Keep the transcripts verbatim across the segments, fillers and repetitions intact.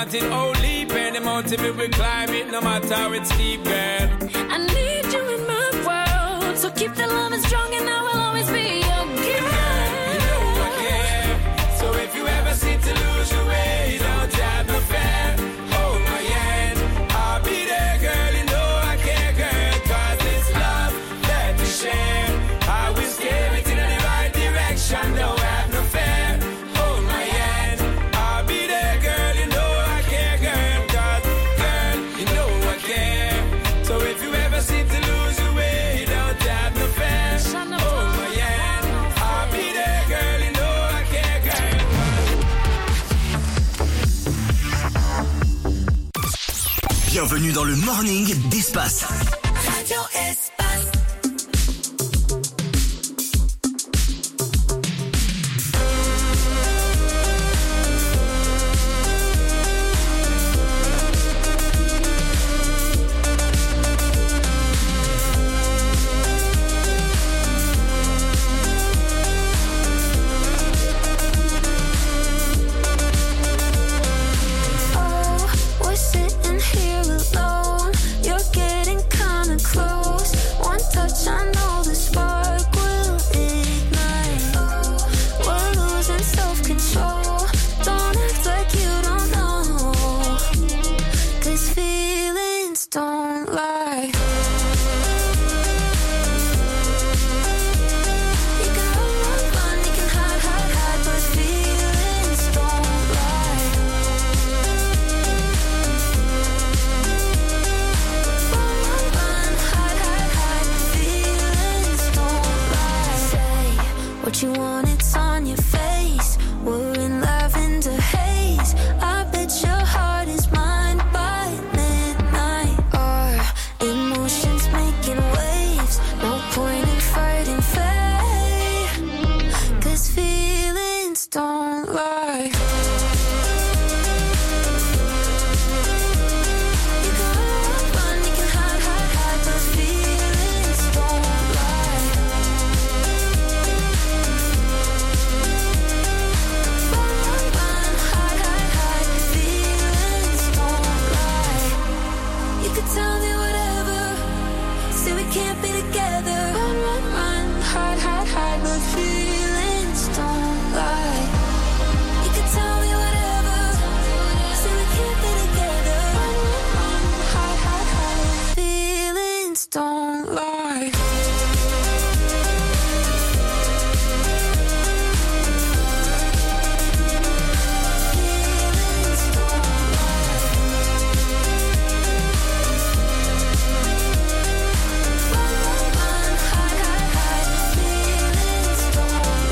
mountain, oh leap, and the mountain we will climb it, no matter how it's steep, girl. I need you in my world, so keep the love strong and I will always be your girl. You know I care, so if you ever seem to lose your way, don't have no fear. Hold my hand, I'll be there, girl. You know I care, girl, 'cause it's love that we share. I will steer it in the right direction, don't have no fear. Hold my hand, I'll be there, girl. You know I care, girl, 'cause girl, you know I care. So if you ever seem to lose your way, don't have no fear. Hold my hand, I'll be there, girl. You know I care, girl. Bienvenue dans le morning d'Espace. Radio Espace. Oh, we're sitting here alone. You're getting kinda close. One touch, I know the spark will ignite. We're losing self-control. Don't act like you don't know. 'Cause feelings don't lie. You can run, run, run, you can hide, hide, hide, but feelings don't lie. Run, run, run, hide, hide, hide, feelings don't lie. Say what you want, it's on your face. We're in lavender haze. I bet your heart is mine by midnight. Our emotions making waves. No point in fighting fate. 'Cause feelings don't lie. You can run, run, you can hide, hide, hide, but feelings don't lie. Run, run, run, hide, hide, hide, feelings don't lie. You could tell me whatever, say we can't be together. Run, run, run, hide, hide, hide, but feelings don't lie. You could tell me whatever, say we can't be together. Run, run, run, hide, hide, hide, feelings don't lie. Feelings don't lie. Run, run, run, hide, hide, hide, feelings don't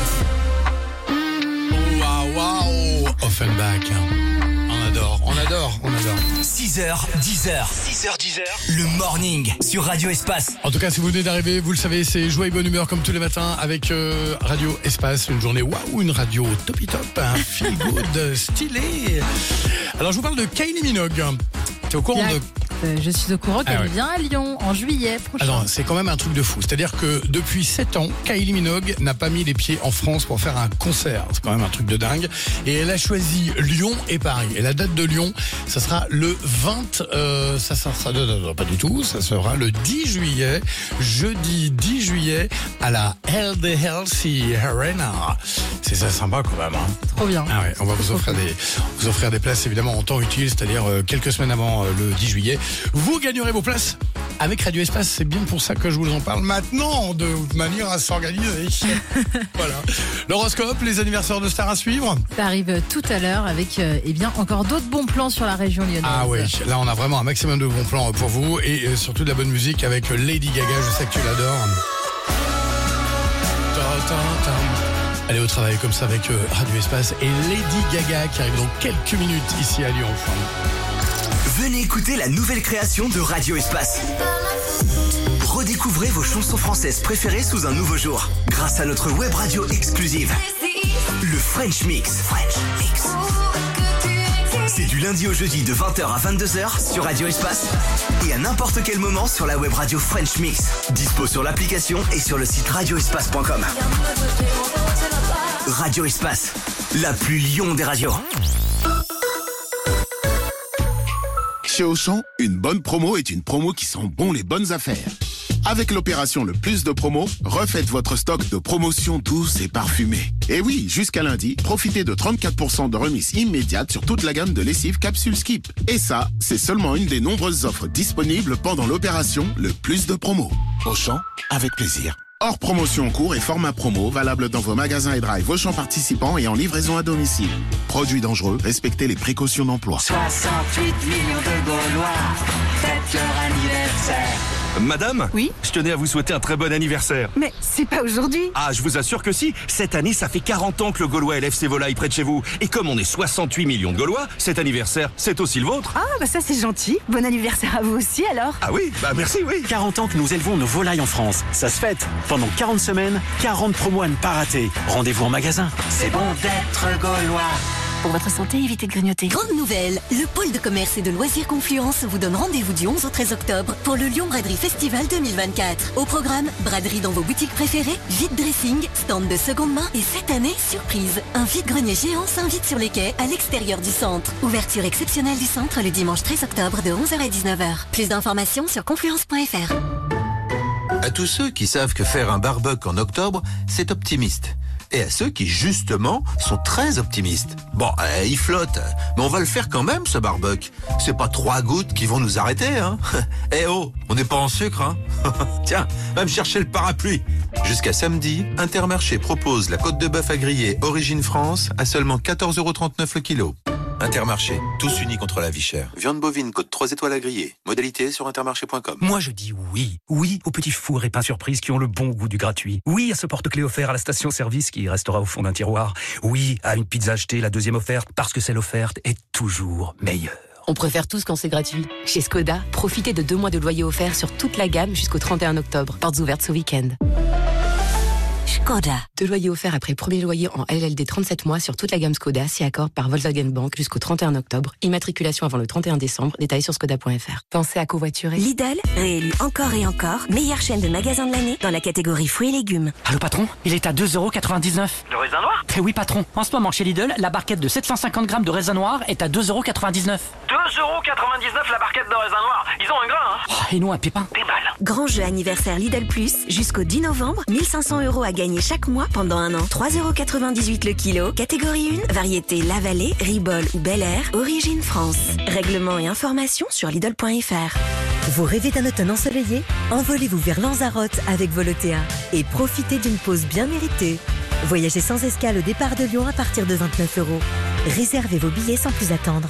lie. Waouh, waouh, Offenbach. On adore, on adore, on adore. six heures, dix heures. six heures, dix heures. Le morning sur Radio Espace. En tout cas, si vous venez d'arriver, vous le savez, c'est joie et bonne humeur comme tous les matins avec euh, Radio Espace. Une journée waouh, une radio topi top, un feel good stylé. Alors, je vous parle de Kylie Minogue. T'es au courant Bien, de... euh, je suis au courant qu'elle Ah ouais. vient à Lyon en juillet prochain. Alors, c'est quand même un truc de fou. C'est-à-dire que depuis sept ans, Kylie Minogue n'a pas mis les pieds en France pour faire un concert. C'est quand même un truc de dingue. Et elle a choisi Lyon et Paris. Et la date de Lyon, ça sera le vingt... Euh, ça, ça sera... Non, non, non, pas du tout. Ça sera le dix juillet. Jeudi dix juillet à la L D L C Arena. C'est ça sympa quand même. Hein. Trop bien. Ah ouais, on va vous offrir des, vous offrir des places évidemment en temps utile, c'est-à-dire euh, quelques semaines avant euh, le dix juillet. Vous gagnerez vos places avec Radio Espace. C'est bien pour ça que je vous en parle maintenant, de manière à s'organiser. Voilà. L'horoscope, les anniversaires de stars à suivre. Ça arrive tout à l'heure avec euh, eh bien encore d'autres bons plans sur la région lyonnaise. Ah oui, là on a vraiment un maximum de bons plans pour vous et euh, surtout de la bonne musique avec Lady Gaga. Je sais que tu l'adores. Allez au travail comme ça avec euh, Radio Espace et Lady Gaga qui arrive dans quelques minutes ici à Lyon. Venez écouter la nouvelle création de Radio Espace. Redécouvrez vos chansons françaises préférées sous un nouveau jour grâce à notre web radio exclusive. Le French Mix. French Mix. C'est du lundi au jeudi de vingt heures à vingt-deux heures sur Radio Espace et à n'importe quel moment sur la web radio French Mix. Dispo sur l'application et sur le site radio espace point com. Radio Espace, la plus Lyon des radios. Chez Auchan, une bonne promo est une promo qui sent bon les bonnes affaires. Avec l'opération Le Plus de Promo, refaites votre stock de promotions douces et parfumées. Et oui, jusqu'à lundi, profitez de trente-quatre pour cent de remise immédiate sur toute la gamme de lessive Capsule Skip. Et ça, c'est seulement une des nombreuses offres disponibles pendant l'opération Le Plus de Promo. Auchan, avec plaisir. Hors promotion en cours et format promo, valable dans vos magasins et drive Auchan participants et en livraison à domicile. Produits dangereux, respectez les précautions d'emploi. soixante-huit millions de Gaulois, faites leur anniversaire. Madame ? Oui ? Je tenais à vous souhaiter un très bon anniversaire. Mais c'est pas aujourd'hui. Ah, je vous assure que si. Cette année, ça fait quarante ans que le Gaulois élève ses volailles près de chez vous. Et comme on est soixante-huit millions de Gaulois, cet anniversaire, c'est aussi le vôtre. Ah, bah ça c'est gentil. Bon anniversaire à vous aussi alors. Ah oui, bah merci, oui. quarante ans que nous élevons nos volailles en France. Ça se fête. Pendant quarante semaines, quarante promos à ne pas rater. Rendez-vous en magasin. C'est bon d'être Gaulois. Pour votre santé, évitez de grignoter. Grande nouvelle, le pôle de commerce et de loisirs Confluence vous donne rendez-vous du onze au treize octobre pour le Lyon Braderie Festival deux mille vingt-quatre. Au programme, braderie dans vos boutiques préférées, vide dressing, stand de seconde main et cette année, surprise, un vide-grenier géant s'invite sur les quais à l'extérieur du centre. Ouverture exceptionnelle du centre le dimanche treize octobre de onze heures à dix-neuf heures. Plus d'informations sur confluence point f r. À tous ceux qui savent que faire un barbecue en octobre, c'est optimiste. Et à ceux qui, justement, sont très optimistes. Bon, euh, il flotte, mais on va le faire quand même, ce barbecue. C'est pas trois gouttes qui vont nous arrêter, hein. Eh oh, on n'est pas en sucre, hein. Tiens, va me chercher le parapluie. Jusqu'à samedi, Intermarché propose la côte de bœuf à griller Origine France à seulement quatorze euros trente-neuf le kilo. Intermarché, tous unis contre la vie chère. Viande bovine, côte trois étoiles à griller. Modalité sur intermarché point com. Moi je dis oui. Oui aux petits fours et pains surprises qui ont le bon goût du gratuit. Oui à ce porte-clés offert à la station-service qui restera au fond d'un tiroir. Oui à une pizza achetée, la deuxième offerte, parce que celle offerte est toujours meilleure. On préfère tous quand c'est gratuit. Chez Skoda, profitez de deux mois de loyer offert sur toute la gamme jusqu'au trente et un octobre. Portes ouvertes ce week-end. Skoda. Deux loyers offerts après premier loyer en L L D trente-sept mois sur toute la gamme Skoda, si accord par Volkswagen Bank jusqu'au trente et un octobre. Immatriculation avant le trente et un décembre. Détails sur skoda point f r. Pensez à covoiturer. Lidl, réélu encore et encore, meilleure chaîne de magasins de l'année dans la catégorie fruits et légumes. Allô patron, il est à deux euros quatre-vingt-dix-neuf. Le raisin noir ? Eh oui patron, en ce moment chez Lidl, la barquette de sept cent cinquante grammes de raisin noir est à deux euros quatre-vingt-dix-neuf. deux euros quatre-vingt-dix-neuf la barquette de raisin noir. Ils ont un grain, hein ? Oh, et nous un pépin. Des balles. Grand jeu anniversaire Lidl Plus, jusqu'au dix novembre, mille cinq cents euros à gagner chaque mois pendant un an. trois euros quatre-vingt-dix-huit le kilo, catégorie un, variété La Vallée, Ribol ou Bel Air, origine France. Règlements et informations sur Lidl point f r. Vous rêvez d'un automne ensoleillé ? Envolez-vous vers Lanzarote avec Volotea et profitez d'une pause bien méritée. Voyagez sans escale au départ de Lyon à partir de vingt-neuf euros. Réservez vos billets sans plus attendre.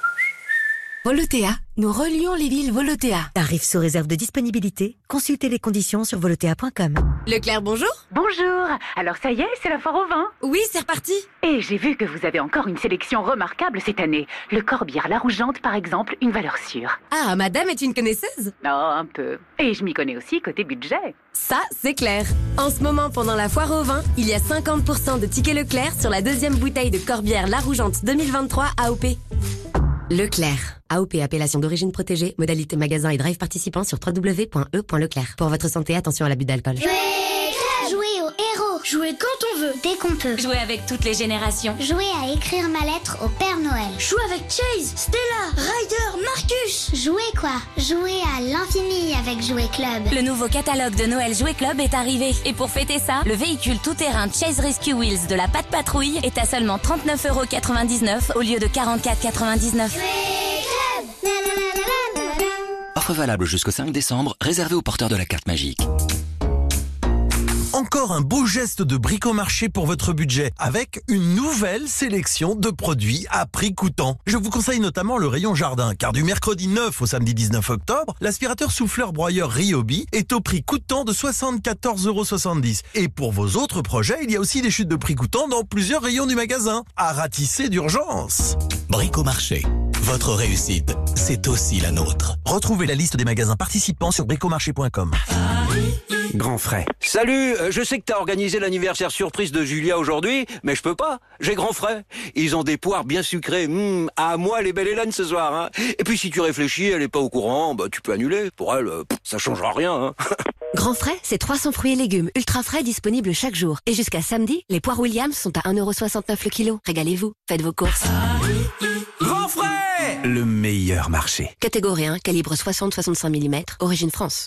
Volotea, nous relions les villes Volotea. Tarifs sous réserve de disponibilité. Consultez les conditions sur volotea point com. Leclerc, bonjour. Bonjour. Alors ça y est, c'est la foire au vin. Oui, c'est reparti. Et j'ai vu que vous avez encore une sélection remarquable cette année. Le Corbière La Rougeante, par exemple, une valeur sûre. Ah, madame est une connaisseuse ? Non, un peu. Et je m'y connais aussi côté budget. Ça, c'est clair. En ce moment, pendant la foire au vin, il y a cinquante pour cent de tickets Leclerc sur la deuxième bouteille de Corbière La Rougeante deux mille vingt-trois A O P. Leclerc. A O P, appellation d'origine protégée, modalité magasin et drive participant sur w w w point e point leclerc. Pour votre santé, attention à l'abus d'alcool. Jouer, jouer aux héros. Jouer quand on veut. Dès qu'on peut. Jouer avec toutes les générations. Jouer à écrire ma lettre au Père Noël. Jouer avec Chase, Stella, Ryder, Marcus. Jouer quoi? Jouer à l'infini avec Jouer Club. Le nouveau catalogue de Noël Jouer Club est arrivé. Et pour fêter ça, le véhicule tout-terrain Chase Rescue Wheels de la Patte Patrouille est à seulement trente-neuf euros quatre-vingt-dix-neuf au lieu de quarante-quatre euros quatre-vingt-dix-neuf. Offre valable jusqu'au cinq décembre, réservée aux porteurs de la carte magique. Encore un beau geste de bricomarché pour votre budget, avec une nouvelle sélection de produits à prix coûtant. Je vous conseille notamment le rayon jardin, car du mercredi neuf au samedi dix-neuf octobre, l'aspirateur souffleur broyeur Ryobi est au prix coûtant de soixante-quatorze euros soixante-dix. Et pour vos autres projets, il y a aussi des chutes de prix coûtants dans plusieurs rayons du magasin. À ratisser d'urgence. Bricomarché. Votre réussite, c'est aussi la nôtre. Retrouvez la liste des magasins participants sur bricomarché point com. Grand frais. Salut, je sais que t'as organisé l'anniversaire surprise de Julia aujourd'hui, mais je peux pas. J'ai grand frais. Ils ont des poires bien sucrées. Mmh, à moi les belles Hélènes ce soir. Hein. Et puis si tu réfléchis, elle est pas au courant, bah tu peux annuler. Pour elle, euh, ça changera rien. Hein. Grand frais, c'est trois cents fruits et légumes ultra frais disponibles chaque jour. Et jusqu'à samedi, les poires Williams sont à un euro soixante-neuf le kilo. Régalez-vous, faites vos courses. Grand Grand Frais, le meilleur marché. Catégorie un, calibre soixante à soixante-cinq millimètres, origine France.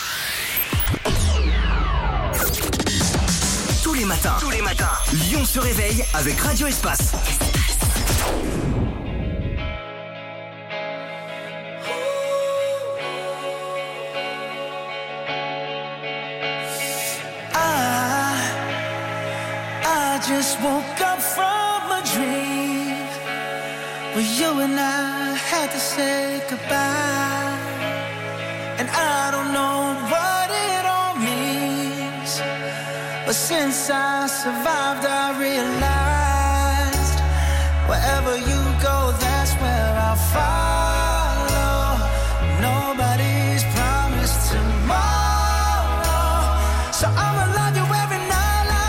Tous les matins, tous les matins, Lyon se réveille avec Radio Espace. I just woke up from a dream where you and I had to say goodbye. And I don't know what it all means, but since I survived I realized wherever you go, that's where I'll follow. Nobody's promised tomorrow, so I'ma love you every night.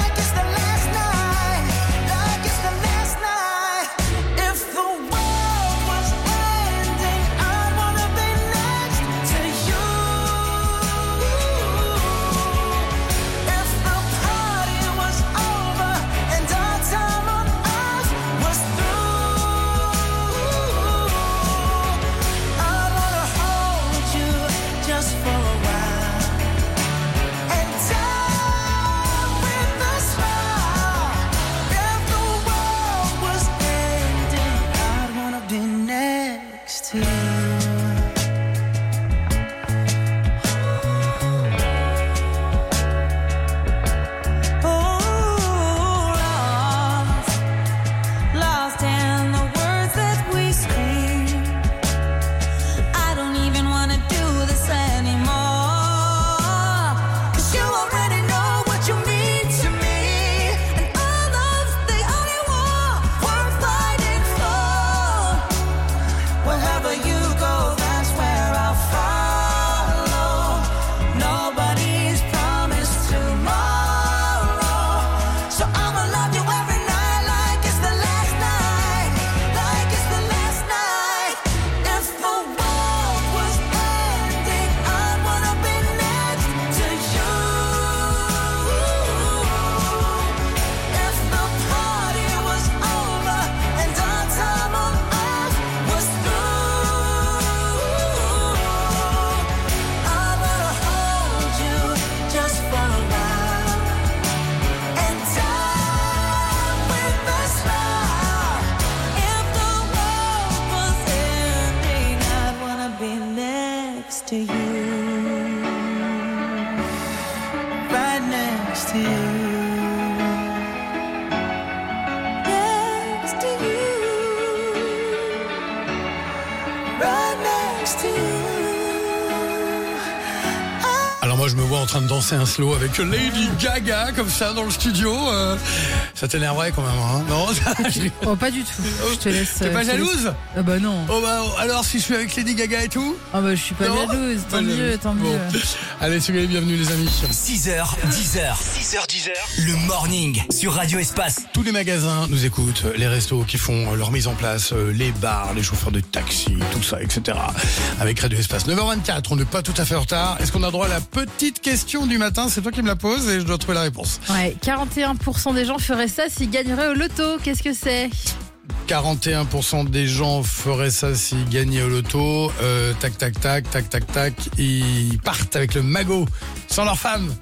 En train de danser un slow avec Lady Gaga comme ça dans le studio, euh, ça t'énerverait quand même, hein? Non. Oh, pas du tout. Je te laisse. T'es pas jalouse? Ah bah non. Oh bah alors si je suis avec Lady Gaga et tout? Ah bah je suis pas non jalouse. Tant pas mieux, jalouse. Tant bon. mieux. Allez, soyez les bienvenus les amis. six heures, dix heures, six heures, dix heures. Le morning sur Radio Espace. Tous les magasins nous écoutent, les restos qui font leur mise en place, les bars, les chauffeurs de taxi, tout ça, et cetera. Avec Radio Espace. neuf heures vingt-quatre, on n'est pas tout à fait en retard. Est-ce qu'on a droit à la petite question du matin? C'est toi qui me la poses et je dois trouver la réponse. Ouais, quarante et un pour cent des gens feraient ça s'ils gagneraient au loto. Qu'est-ce que c'est? quarante et un pour cent des gens feraient ça s'ils gagnaient au loto. Euh, tac, tac, tac, tac, tac, tac. Ils partent avec le magot sans leur femme.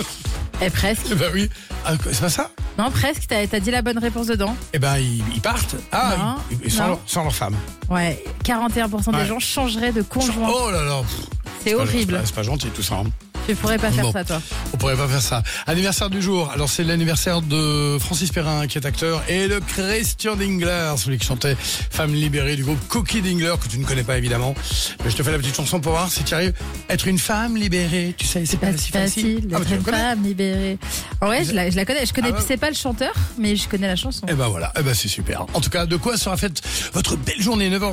Eh, presque. Eh ben oui. Ah, c'est pas ça? Non, presque. T'as, t'as dit la bonne réponse dedans. Eh ben, ils, ils partent. Ah, non, ils, ils, sans, leur, sans leur femme. Ouais, quarante et un pour cent ouais. des gens changeraient de conjoint. Oh là là. C'est, c'est horrible. Pas, c'est, pas, c'est pas gentil tout ça. Hein. Tu pourrais pas faire bon, ça, toi. On pourrait pas faire ça. Anniversaire du jour. Alors, c'est l'anniversaire de Francis Perrin, qui est acteur, et de Christian Dingler, celui qui chantait Femme libérée du groupe Cookie Dingler, que tu ne connais pas évidemment. Mais je te fais la petite chanson pour voir si tu arrives. Être une femme libérée, tu sais, c'est pas, pas si facile. facile d'être ah, une femme libérée. Oh ouais, je la, je la connais. Je connais. Ah, bah. C'est pas le chanteur, mais je connais la chanson. Et ben voilà. Et ben c'est super. En tout cas, de quoi sera faite votre belle journée? neuf heures